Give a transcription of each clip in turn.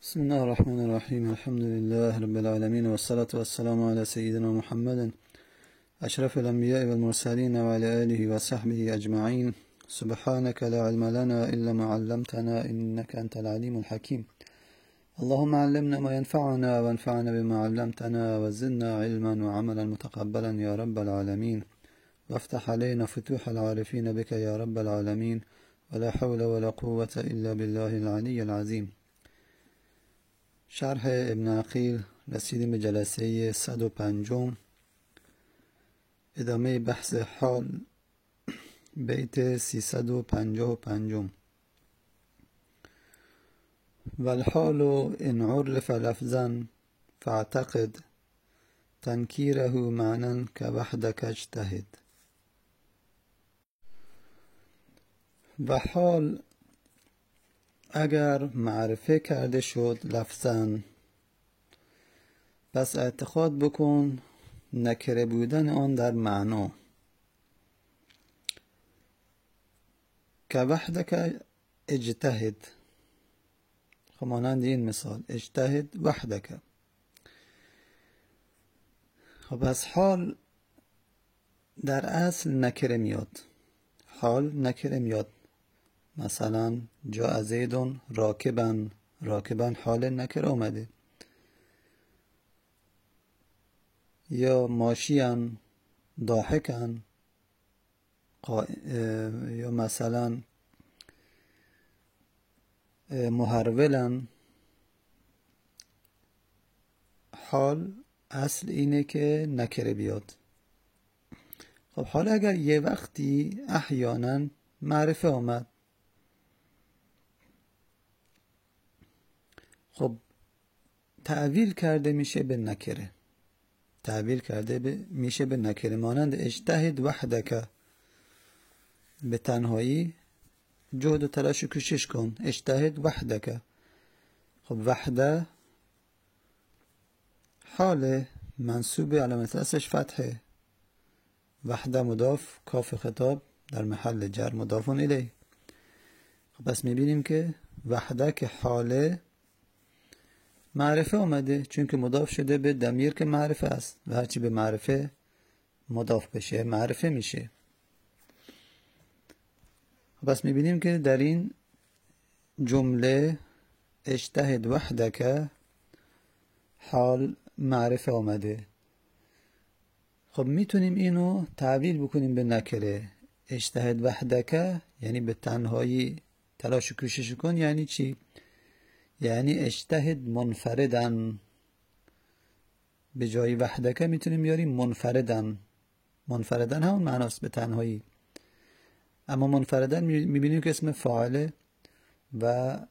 بسم الله الرحمن الرحيم. الحمد لله رب العالمين، والصلاة والسلام على سيدنا محمد أشرف الأنبياء والمرسلين وعلى آله وصحبه أجمعين. سبحانك لا علم لنا إلا ما علمتنا إنك أنت العليم الحكيم. اللهم علمنا ما ينفعنا وانفعنا بما علمتنا وزدنا علما وعملا متقبلا يا رب العالمين، وافتح علينا فتوح العارفين بك يا رب العالمين، ولا حول ولا قوة إلا بالله العلي العظيم. شرح ابن عقیل، رسیدیم به جلسه 105، ادامه بحث حال، بیت 355. والحال ان عرف لفظا فاعتقد تنکیره معنا كوحدك اجتهد. و حال اگر معرفه کرده شد لفظاً، پس اعتقاد بکن نکره بودن آن در معنا. که وحدک اجتهد، خب مانند این مثال اجتهد وحدک. خب پس حال در اصل نکره میاد، حال نکره میاد. مثلا جاء زید راکبا، راکبا حال نکره آمده. یا ماشیان ضاحکا، یا مثلا مهرولا. حال اصل اینه که نکره بیاد. خب حالا اگر یه وقتی احیانا معرفه آمد، خب تعویل کرده میشه به نکره، تعویل کرده میشه به نکره. مانند اجتهد وحدک، به تنهایی جهد و تلاش و کوشش کن. اجتهد وحدک، خب وحده حال منصوب علامت اصلش فتحه، وحده مضاف، کاف خطاب در محل جر مضاف الیه. خب پس میبینیم که وحده که حاله معرفه آمده، چون که مضاف شده به ضمیر که معرفه است و هرچی به معرفه مضاف بشه معرفه میشه. پس میبینیم که در این جمله اجتهد وحدک حال معرفه آمده. خب میتونیم اینو تعبیر بکنیم به نکره. اجتهد وحدک یعنی به تنهایی تلاش و کوشش کن. یعنی چی؟ یعنی اجتهد منفردن. به جای وحدک میتونیم بیاریم منفردن. منفردن همون معناست به تنهایی، اما منفردن میبینیم که اسم فاعله و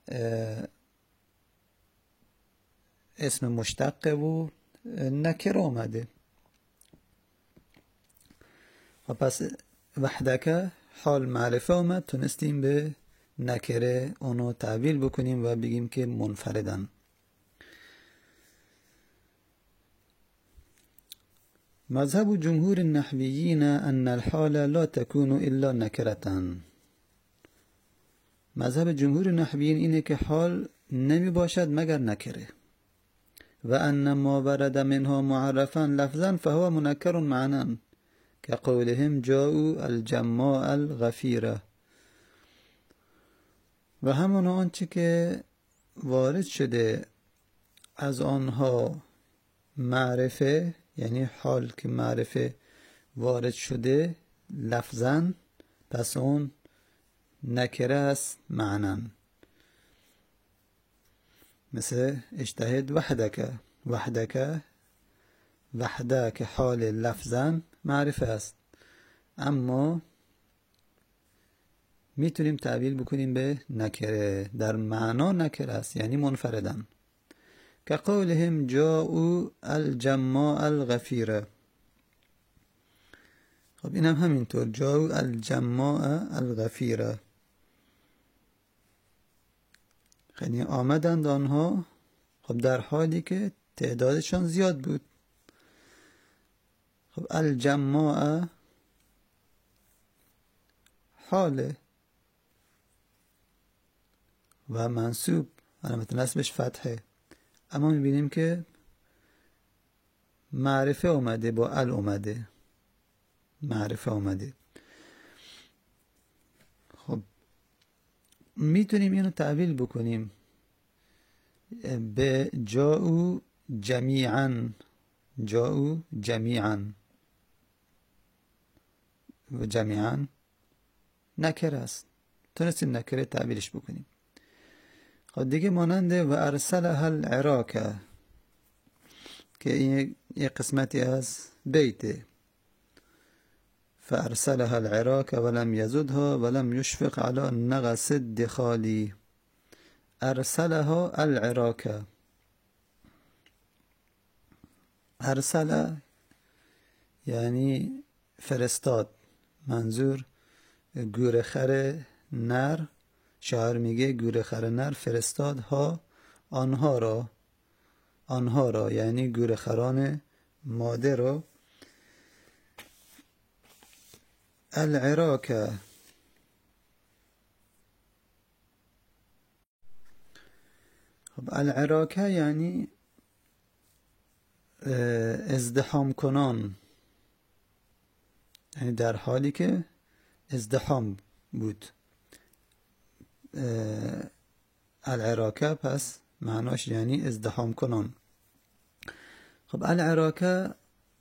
اسم مشتقه و نکره آمده. و پس وحدک حال معرفه آمد، تونستیم به نکره اونو تعویل بکنیم و بگیم که منفردن. مذهب جمهور النحویین ان الحال لا تكون الا نکرة. مذهب جمهور نحویین اینه که حال نمی باشد مگر نکره. و ان ما ورد منها معرفا لفظا فهو منکر معنا، که قولهم جاءوا الجماع الغفیره. و همون آنچه که وارد شده از آنها معرفه، یعنی حال که معرفه وارد شده لفظاً، پس اون نکره است معناً. مثل اجتهد وحدک، وحدک وحده که حال لفظاً معرفه است، اما میتونیم تعبیر بکنیم به نکره، در معنا نکره است یعنی منفردن. که قولهم جاءوا الجماع الغفیره. خب این هم همینطور، جاءوا الجماع الغفیره، یعنی آمدند آنها، خب در حالی که تعدادشان زیاد بود. خب الجماع حاله و منصوب علامت نصبش فتحه، اما میبینیم که معرفه اومده با ال اومده، معرفه اومده. خب میتونیم اینو تعبیل بکنیم به جاءوا جمیعا، جاءوا جمیعا، و جمیعا نکره است، تونستیم نکره تعبیرش بکنیم. خب دیگه ماننده و ارسلها العراق که این یک قسمتی از بیته، فارسلها العراق ولم يزدها ولم يشفق على نغص الدخال. ارسلها العراق، ارسل یعنی فرستاد، منظور گورخر نر، شاعر میگه گورخر نر فرستاد ها آنها را یعنی گورخران ماده را. العراق، خب العراق یعنی ازدحام کنان، یعنی در حالی که ازدحام بود. العراق پس معناش یعنی ازدحام کنان. خب العراق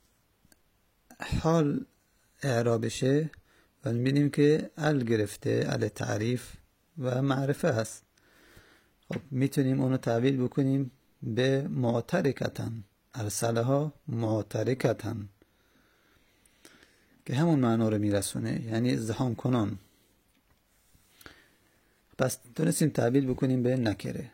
حال اعرابشه و می‌بینیم که ال گرفته، ال تعریف و معرفه هست. خب میتونیم اونو تعبیل بکنیم به معترکتن، ارسلها معترکتن که همون معنا رو میرسونه، یعنی ازدحام کنان. پس تونستیم تعبیل بکنیم به نکره.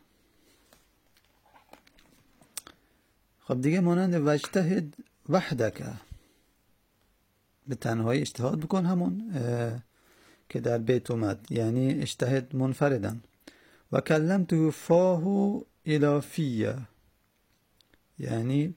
خب دیگه مانند واجتهد وحدک، به تنهایی اجتهاد بکن، همون که در بیت اومد، یعنی اجتهد منفردن. و کلمته فاه الی فی، یعنی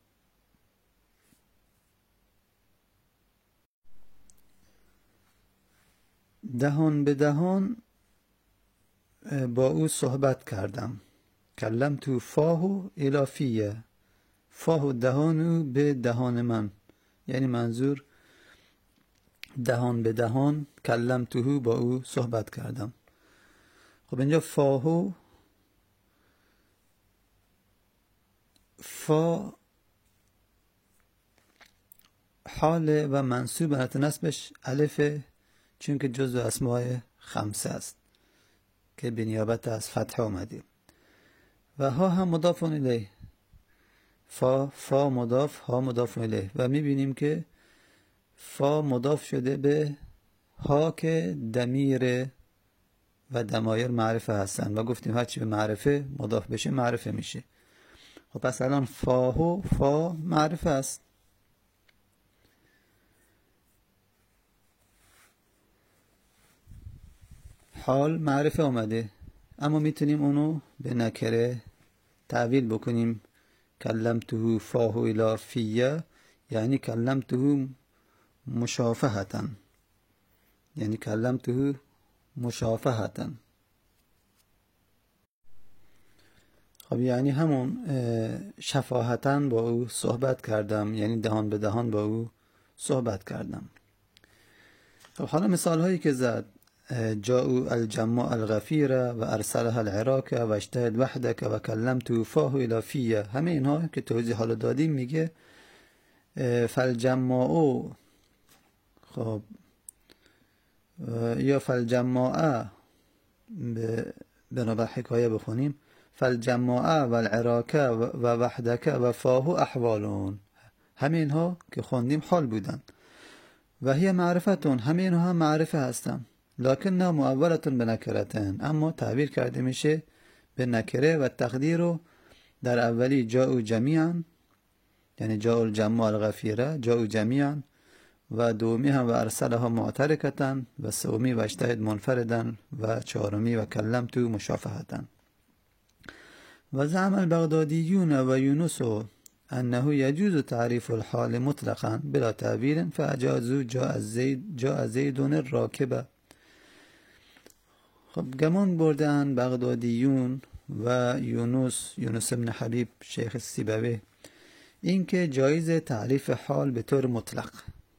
دهان به دهان با او صحبت کردم. کلمته فاه الی فی، فاه دهان او به دهان من، یعنی منظور دهان به دهان، کلمته با او صحبت کردم. خب اینجا فاهو، فا حال و منصوب علامت نصبش الفه، چون که جزء اسماء خمسه است که به نیابت از فتح اومده. و ها هم مضاف الیه، فا مضاف، ها مضاف الیه، و میبینیم که فا مضاف شده به ها که دمیر و دمایر معرفه هستن و گفتیم هرچی به معرفه مضاف بشه معرفه میشه. خب پس الان فا معرفه است. حال معرفه اومده، اما میتونیم اونو به نکره تعویل بکنیم. کلمته فاه الی فیه، یعنی کلمته مشافهتن، یعنی کلمته مشافهتن. خب یعنی همون شفاهتن با او صحبت کردم، یعنی دهان به دهان با او صحبت کردم. خب حالا مثال هایی که زد، جاءوا الجماع الغفیر و ارسلها العراق و اجتهد وحدک و کلمته فاه الی فیه، همه اینها که توضیح حالا دادیم میگه فالجماع، خب یا فالجماع بنابر حکایه بخونیم، فالجماع و العراق و وحدک و فاه احوالون، همه اینها که خوندیم حال بودن. و هی معرفتون، همه اینها هم معرفه هستن، لکن نه مؤولتون به نکرتن، اما تعبیر کرده میشه به نکره و تقدیر رو در اولی جاءوا جمیعا، یعنی جاء الجماع الغفیره جاءوا جمیعا، و دومی هم و ارسلها معترکتن، و سومی و اجتهد منفردن، و چهارمی و کلمته مشافهتن. و زعم البغدادیون و یونس انه یجوز تعریف الحال مطلقا بلا تعبیر فاجازوا جاء زید الراکبه. خب گمان بردن بغدادیون و یونس ابن حبیب شیخ سیبوی این که جایز تعریف حال به طور مطلق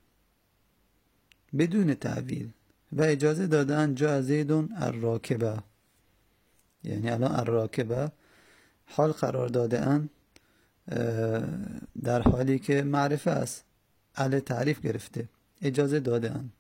بدون تعویل و اجازه دادن جاء زید الراکبه، یعنی الان الراکبه حال قرار داده اند در حالی که معرفه است، اهل تعریف گرفته، اجازه داده اند.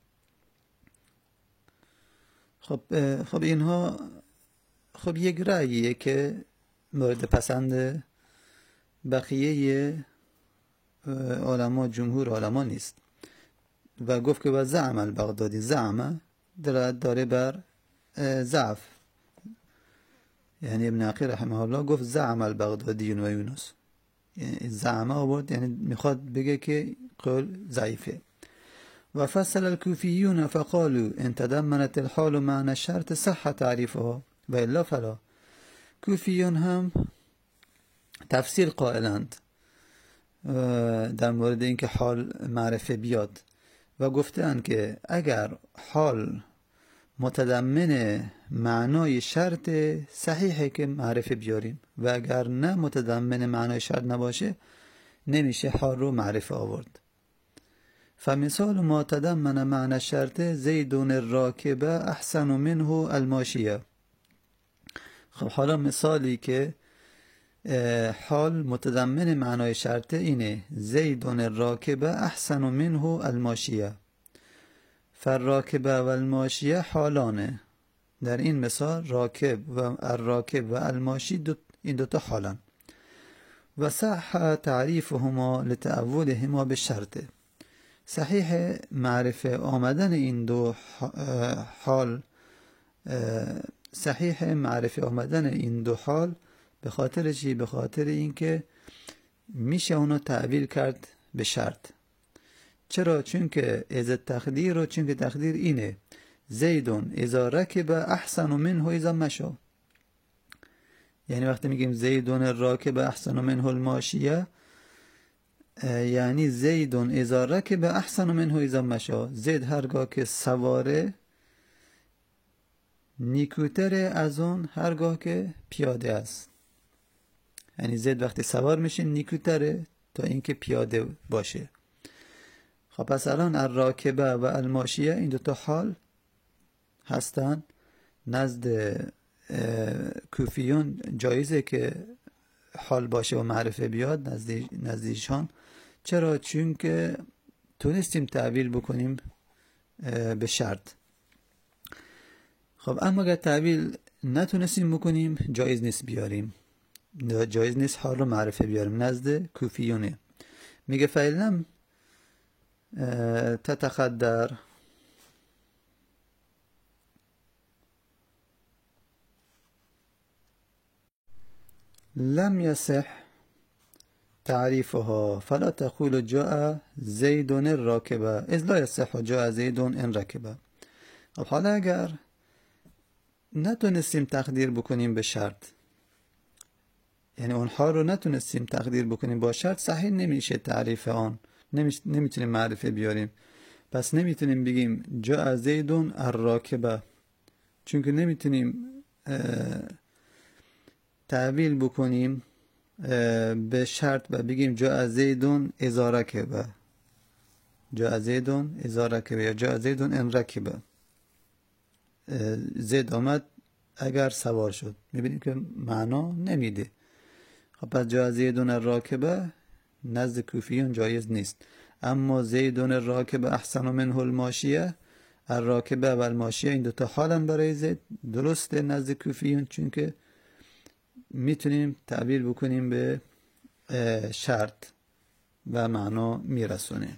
خب اینها یک رأییه که مورد پسند بقیه علما، جمهور علما نیست و گفت که و زعم البغدادی، زعم دلالت داره بر ضعف، یعنی ابن عقیل رحمه الله گفت زعم البغدادی و یونس، یعنی زعم آورد، یعنی میخواد بگه که قول ضعیفه. و فصل الكوفیون فقالوا ان تضمنت الحال معنى الشرط صح تعریفها و الا فلا. کوفیون هم تفسیر قائلند در مورد اینکه حال معرفه بیاد و گفتند که اگر حال متضمن معنای شرط صحیحه که معرفه بیاریم و اگر نه متضمن معنای شرط نباشه نمیشه حال رو معرفه آورد. فمثال ما تضمن معنی الشرط زید الراکبه احسن منه الماشیه. خب حالا مثالی که حال متضمن معنای شرط اینه زید الراکبه احسن منه الماشیه، فالراکبه و الماشیه حالانه. در این مثال راکب و الراکب و الماشی این دوتا حالان. و صح تعریفهما لتأولهما به شرطه. صحیح معرفه آمدن این دو حال، صحیح معرفه آمدن این دو حال به خاطر چی؟ به خاطر اینکه میشه اونو تعبیر کرد به شرط. چرا؟ چون که از تقدیر، و چون که تقدیر اینه زیدون اذا رکب احسن منه اذا مشى، یعنی وقتی میگیم زیدون راکب احسن منه الماشیه، یعنی زیدون اذا رکب احسن منه اذا مشى، زید هرگاه که سواره نیکوتر از اون هرگاه که پیاده است. یعنی زید وقتی سوار میشه نیکوتره تا اینکه پیاده باشه. خب پس الان الراکبه و الماشیه این دوتا حال هستن. نزد کوفیون جایزه که حال باشه و معرفه بیاد نزدیشان. چرا؟ چون که تونستیم تعبیر بکنیم به شرط. خب اما اگر تعبیر نتونستیم بکنیم جایز نیست بیاریم، جایز نیست حال رو معرفه بیاریم نزد کوفیونه. میگه فعلم تتقدر لم يصح تعریفها فلا تقول جاء زید الراکبه اذ لا يصح جاء زید ان رکبه. خب حالا اگر نتونستیم تقدیر بکنیم به شرط، یعنی اونها رو نتونستیم تقدیر بکنیم با شرط، صحیح نمیشه تعریف آن، نمیتونیم معرفه بیاریم. پس نمیتونیم بگیم جاء زید الراکبه، چون که نمیتونیم تعبیر بکنیم به شرط و بگیم جاء زید اذا رکبه، جاء زید اذا رکبه یا جاء زید ان رکبه. زید آمد اگر سوار شد، میبینیم که معنا نمیده. خب پس جاء زید الراکبه نزد کوفیون جایز نیست. اما زید الراکبه احسن منه الماشیه، الراکبه و الماشیه این دوتا حالن برای زید، درسته نزد کوفیون، چون که میتونیم تعبیر بکنیم به شرط و معنا میرسونه.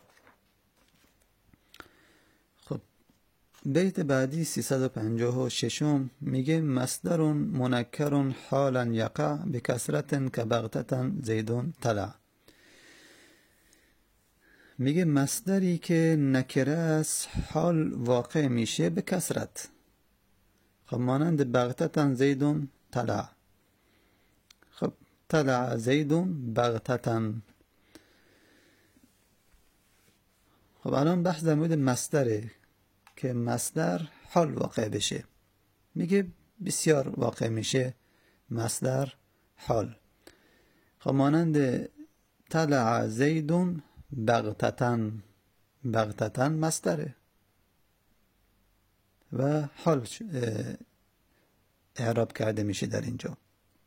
خب بیت بعدی 356 میگه مصدر منکر حالا یقع بکسرت کبغتة زیدون طلع. میگه مصدری که نکره است حال واقع میشه به کسرت. خب مانند بغتة زیدون طلع. خب طلع زیدون بغتة. خب الان بحث در مورد مصدره که مصدر حال واقع بشه. میگه بسیار واقع میشه مصدر حال. خب مانند طلع زیدون بغتتن، بغتتن مصدره و حال اعراب کرده میشه در اینجا.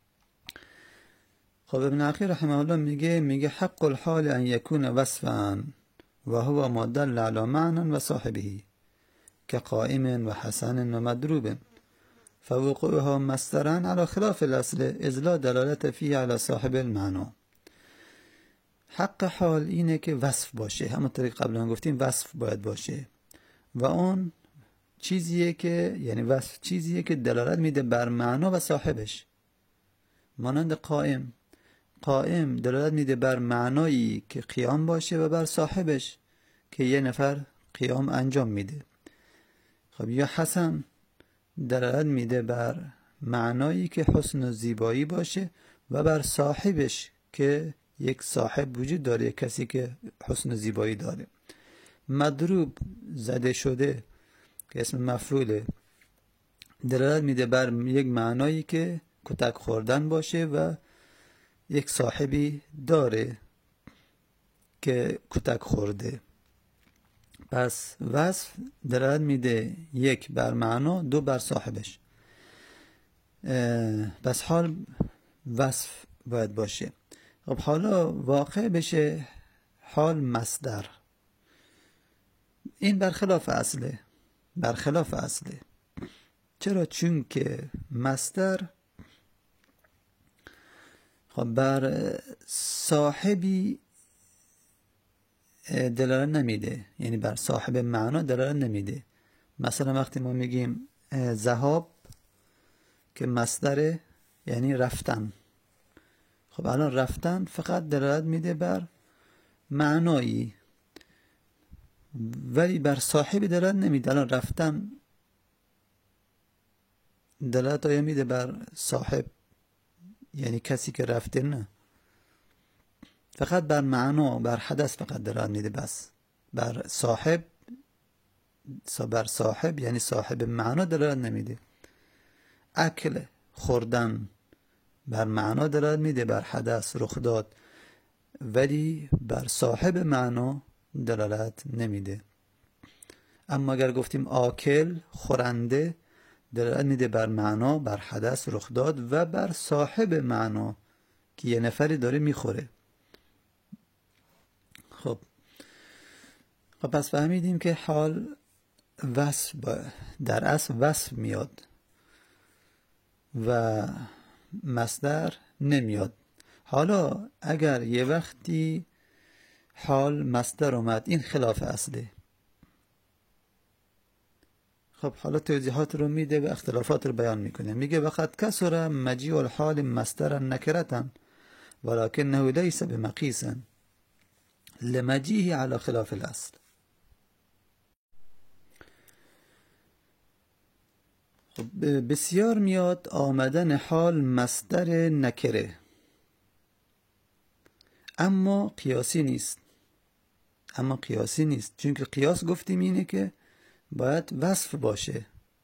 خب ابن عقیل رحمه الله میگه حق الحال ان یکون وصفا و هو ما دل علی معنی و صاحبه که قائم و حسن و مدروب فوقوعها مصدرا على خلاف الاصل اذ لا دلالت فيه على صاحب المعنى. حق حال اینه که وصف باشه، همونطور که قبلا گفتیم وصف باید باشه و اون چیزیه که یعنی وصف چیزیه که دلالت میده بر معنا و صاحبش. مانند قائم، قائم دلالت میده بر معنایی که قیام باشه و بر صاحبش که یه نفر قیام انجام میده. خب یا حسن دلالت میده بر معنایی که حسن و زیبایی باشه و بر صاحبش که یک صاحب وجود داره، یک کسی که حسن و زیبایی داره. مضروب زده شده که اسم مفعوله دلالت میده بر یک معنایی که کتک خوردن باشه و یک صاحبی داره که کتک خورده. پس وصف دلالت میده یک بر معنا، دو بر صاحبش. پس حال وصف باید باشه. خب حالا واقع بشه حال مصدر، این برخلاف اصله، برخلاف اصله. چرا؟ چون که مصدر خب بر صاحبی دلالت نمیده، یعنی بر صاحب معنا دلالت نمیده. مثلا وقتی ما میگیم ذهاب که مصدره یعنی رفتن، خب الان رفتن فقط دلالت میده بر معنایی ولی بر صاحب دلالت نمیده. الان رفتن دلالت آیا میده بر صاحب یعنی کسی که رفته؟ نه، فقط بر معنا، بر حدث فقط دلالت میده. بس بر صاحب، بر صاحب یعنی صاحب معنا دلالت نمیده. اکل خوردن بر معنا دلالت میده، بر حدث رخ داد، ولی بر صاحب معنا دلالت نمیده. اما اگر گفتیم آکل خورنده دلالت میده بر معنا، بر حدث رخ داد و بر صاحب معنا که یه نفری داره میخوره. خب پس فهمیدیم که حال وصف در اصل وصف میاد و مصدر نمیاد. حالا اگر یه وقتی حال مصدر اومد، این خلاف اصله. خب حالا توضیحات رو میده و اختلافات رو بیان میکنه. میگه وقد کسر مجیء الحال مصدرا نکرتا ولکنه لیس بمقیسا لمجیه على خلاف الاصل. خب بسیار میاد آمدن حال مصدر نکره، اما قیاسی نیست. چون که قیاس گفتیم اینه که باید وصف باشه،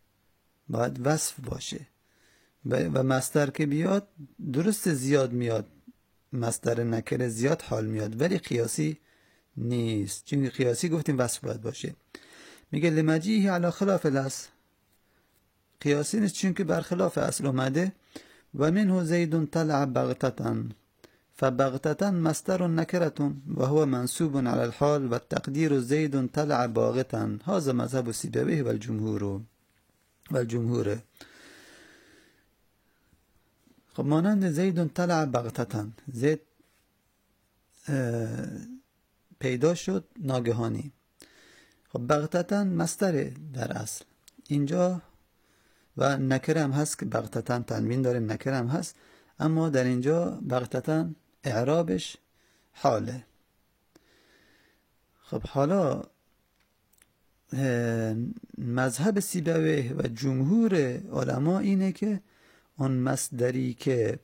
و مصدر که بیاد درست زیاد میاد، مصدر نکره زیاد حال میاد، ولی قیاسی نیست. چون که قیاسی گفتیم وصف باید باشه. میگه لمجیه علی خلاف الاصل، قیاسی نیست چون که برخلاف اصل اومده. و منه زید طلع بغتة فبغتة مصدر نكرة وهو منصوب على الحال والتقدير زيد طلع باغتا. هذا مذهب سيبويه والجمهور. خب مانند زید طلع بغتة، زید پیدا شد ناگهانی. خب بغتة مصدر در اصل اینجا و نکره هم هست که بغتة تنوین داره، نکره هم هست، اما در اینجا بغتة اعرابش حاله. خب حالا مذهب سیبویه و جمهور علما اینه که اون مصدری که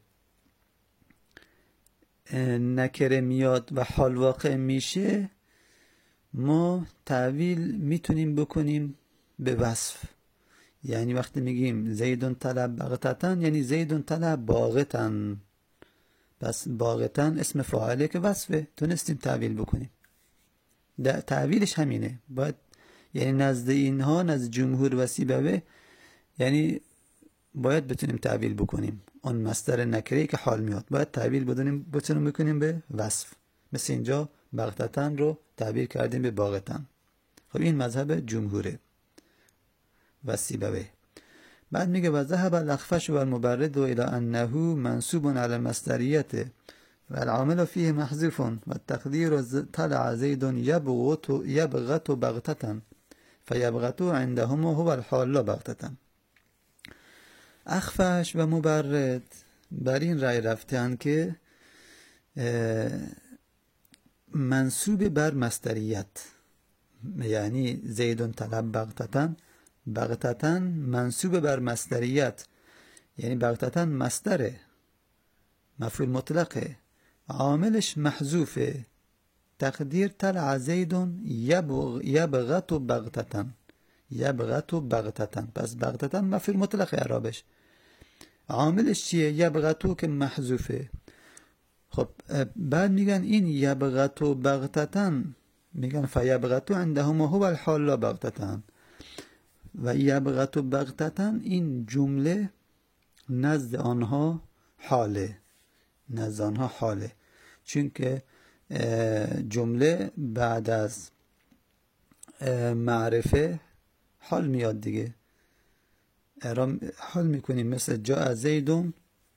نکره میاد و حال واقع میشه ما تعویل میتونیم بکنیم به وصف. یعنی وقتی میگیم زیدون طلب بغتتن یعنی زیدون طلب باغتن. پس باغتن اسم فاعله که وصفه، تونستیم تعویل بکنیم. تعویلش همینه. باید یعنی نزد اینها، نزد جمهور و سیبویه، یعنی باید بتونیم تعویل بکنیم اون مصدر نکره‌ای که حال میاد، باید تعویل بتونیم بکنیم به وصف. مثل اینجا بغتتن رو تعبیر کردیم به باغتن. خب این مذهب جمهوره و سیبویه. بعد میگه و ذهب الاخفش و المبرد الى انه منصوب على المصدریت و العامل فيه محذوف و التقدیر طلع زید یبغت بغتة فیبغت عندهم هو الحال بغتة. اخفش و مبرد بر این رأی رفتن که منصوب بر مصدریت، یعنی زید طلب بغتة منصوب بر مصدریت، یعنی بغتة مصدره، مفعول مطلقه، عاملش محذوفه، تقدیر طلع زید یبغت بغتة. پس بغتة مفعول مطلقه اعرابش، عاملش چیه؟ یبغتو که محذوفه. خب بعد میگن این یبغت بغتة، میگن فیبغت عندهم هو الحال بغتة. و یبغت بغتة این جمله نزد آنها حاله، چون که جمله بعد از معرفه حال میاد دیگه، حال میکنیم. مثل جاء زیدون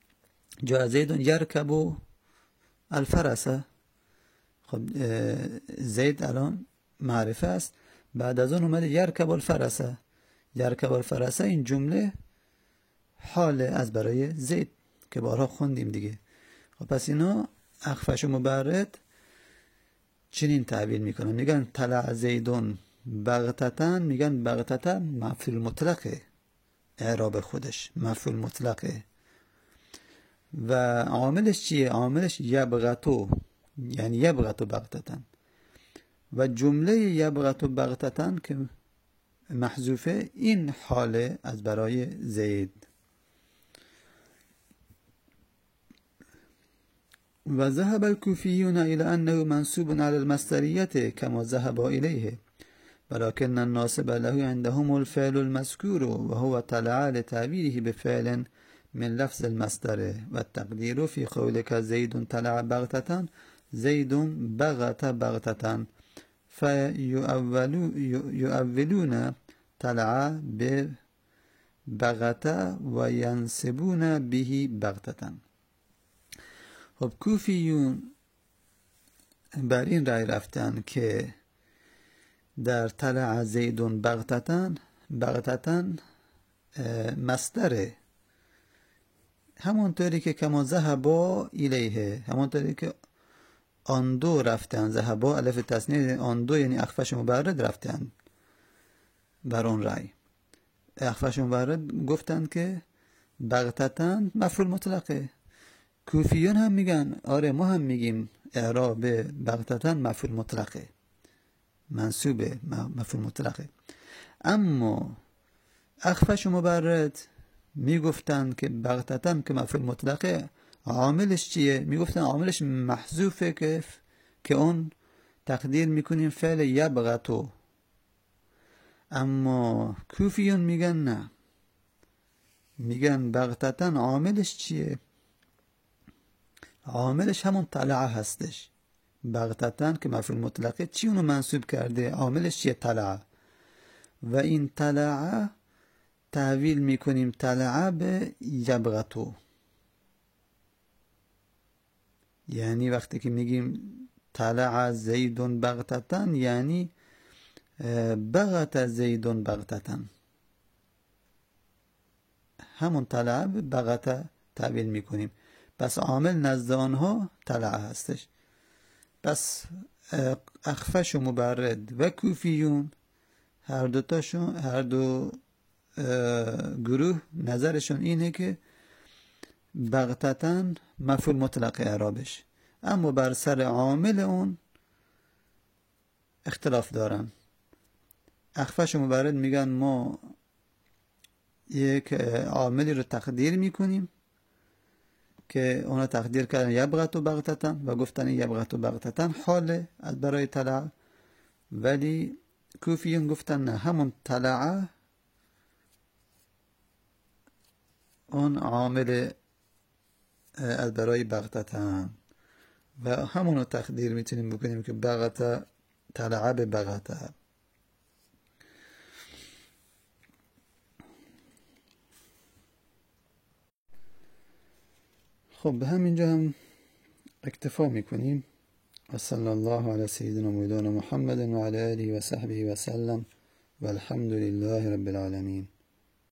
یرکب الفرس. خب زید الان معرفه است، بعد از اون اومده یرکب الفرس، این جمله حال از برای زید که بارها خوندیم دیگه. خب پس اینا اخفش و مبرد چنین تعبیر میکنن، میگن طلع زیدون بغتتن، میگن بغتتن مفعول مطلقه، اعراب خودش مفعول مطلقه. و عاملش چیه؟ عاملش یبغتو، یعنی یبغتو بغتتن. و جمله یبغتو بغتتن که محذوفه، این حاله از برای زید. و ذهب الكوفيون إلى أنه منصوب على المصدرية كما ذهب إليه، ولكن الناصب له عندهم الفعل المذكور وهو طلع لتعبيره بفعل من لفظ المصدر، والتقدير في قولك زيد طلع بغتة زيد بغت بغتة، فيؤولون طلع ببغتة وينسبون به بغتة. خب کوفیون بر این رأی رفتن که در طلع زیدون بغتتن مصدره، همونطوری که کما ذهبا الیه، همونطوری که آن دو رفتن، ذهبا الف تثنیه آن دو یعنی اخفش مبرد رفتن بر اون رأی. اخفش مبرد گفتن که بغتتن مفعول مطلقه. کوفیون هم میگن آره ما هم میگیم اعراب بغتتن مفعول مطلقه، منصوبه مفعول مطلقه. اما اخفش مبرد میگفتن که بغتتن که مفعول مطلقه عاملش چیه؟ میگفتن عاملش محذوفه که اون تقدیر میکنیم فعل یبغتو. اما کوفیون میگن نه، میگن بغتتن عاملش چیه؟ عاملش همون طلعه هستش. بغتتن که مفعول مطلقه چی اونو منصوب کرده؟ عاملش چیه؟ طلعه. و این طلعه تحویل میکنیم طلعه به یبغتو. یعنی وقتی که میگیم طلع زیدون بغتتن یعنی بغت زیدون بغتتن، همون طلعه به بغت تحویل میکنیم. پس عامل نزد آنها طلعه هستش. پس اخفش و مبرد و کوفیون هر دو گروه نظرشون اینه که بغتتن مفعول مطلق اعرابش، اما بر سر عامل اون اختلاف دارن. اخفش و مبرد میگن ما یک عاملی رو تقدیر میکنیم که اونا تقدیر کردن یبغتو بغتتن و گفتن یبغتو بغتتن حاله از برای طلع، ولی کوفیون گفتن نه، همون طلعه اون عامل از برای بغتتن و همونو تقدیر میتونیم بکنیم که بغته طلعه به بغته. خب به همینجا هم اکتفا میکنیم. و صلی الله علی سیدنا مولانا محمد و علی آله و صحبه و سلم و الحمد لله رب العالمین.